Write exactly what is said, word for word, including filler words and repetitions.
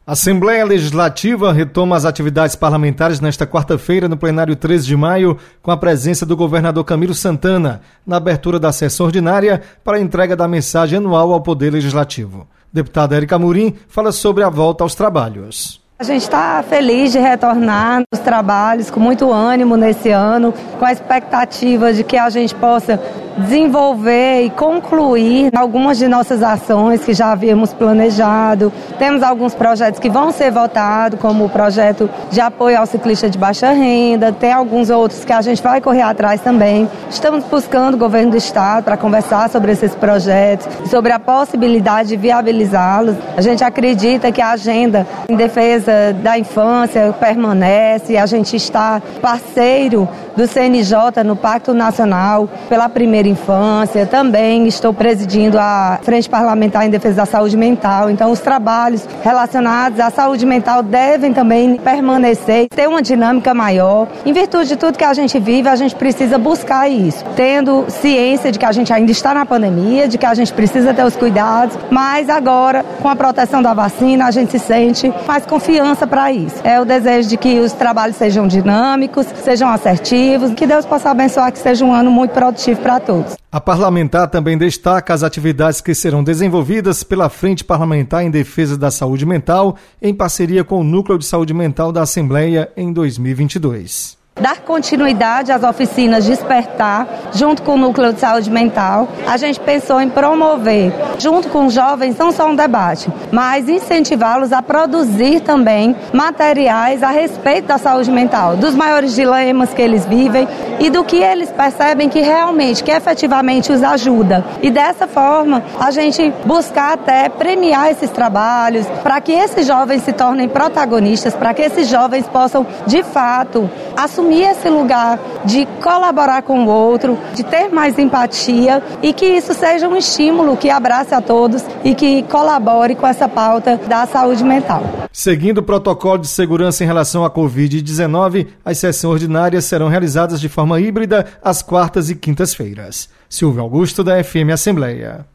A Assembleia Legislativa retoma as atividades parlamentares nesta quarta-feira, no plenário treze de maio, com a presença do governador Camilo Santana, na abertura da sessão ordinária para a entrega da mensagem anual ao Poder Legislativo. Deputada Érica Amorim fala sobre a volta aos trabalhos. A gente está feliz de retornar nos trabalhos com muito ânimo nesse ano, com a expectativa de que a gente possa desenvolver e concluir algumas de nossas ações que já havíamos planejado. Temos alguns projetos que vão ser votados, como o projeto de apoio ao ciclista de baixa renda, tem alguns outros que a gente vai correr atrás também. Estamos buscando o governo do estado para conversar sobre esses projetos, sobre a possibilidade de viabilizá-los. A gente acredita que a agenda em defesa da infância permanece, a gente está parceiro do C N J no Pacto Nacional pela Primeira Infância, também estou presidindo a Frente Parlamentar em Defesa da Saúde Mental, então os trabalhos relacionados à saúde mental devem também permanecer, ter uma dinâmica maior. Em virtude de tudo que a gente vive, a gente precisa buscar isso, tendo ciência de que a gente ainda está na pandemia, de que a gente precisa ter os cuidados, mas agora, com a proteção da vacina, a gente se sente mais confiança para isso. É o desejo de que os trabalhos sejam dinâmicos, sejam assertivos, que Deus possa abençoar, que seja um ano muito produtivo para todos. A parlamentar também destaca as atividades que serão desenvolvidas pela Frente Parlamentar em Defesa da Saúde Mental, em parceria com o Núcleo de Saúde Mental da Assembleia em dois mil e vinte e dois. Dar continuidade às oficinas Despertar, junto com o Núcleo de Saúde Mental. A gente pensou em promover, junto com os jovens, não só um debate, mas incentivá-los a produzir também materiais a respeito da saúde mental, dos maiores dilemas que eles vivem e do que eles percebem que realmente, que efetivamente os ajuda. E dessa forma, a gente buscar até premiar esses trabalhos, para que esses jovens se tornem protagonistas, para que esses jovens possam, de fato, assumir esse lugar de colaborar com o outro, de ter mais empatia e que isso seja um estímulo que abrace a todos e que colabore com essa pauta da saúde mental. Seguindo o protocolo de segurança em relação à covid dezenove, as sessões ordinárias serão realizadas de forma híbrida às quartas e quintas-feiras. Silvio Augusto, da F M Assembleia.